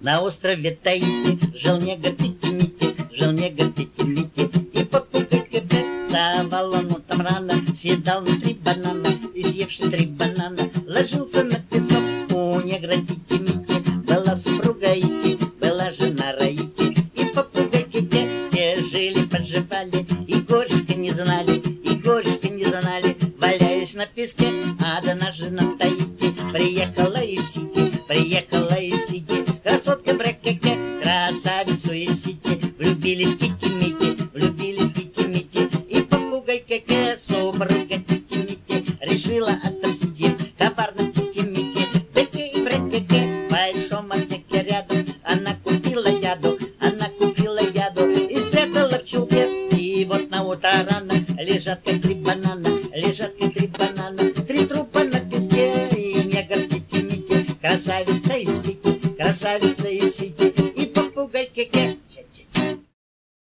На острове Таити жил негр Тити-Мити, жил негр Тити-Мити. И попугай Кэпэ вставал он утром рано, съедал на 3 банана, и съевший 3 банана ложился на песок. У негра Тити-Мити была супруга Ити, была жена Раити. И попугай Кэпэ все жили-поживали, и горечко не знали, и горечко не знали. Валяясь на песке, одна жена Таити приехала из Сити, приехала из Сити. Красотка Брекеке, красавицу из Сити. Влюбились Тити-Мити, влюбились Тити-Мити. И попугай Кэке, супруга Тити-Мити, решила отомстить коварно Тити-Мити. Беке и Брекеке в большом аптеке рядом, она купила яду, она купила яду и спрятала в чулке. И вот на утро рано лежат как 3 банана, лежат как 3 банана, 3 трупа на песке. И негр Тити-Мити, красавица из Сити, красавица из Сити. И попугай Кэке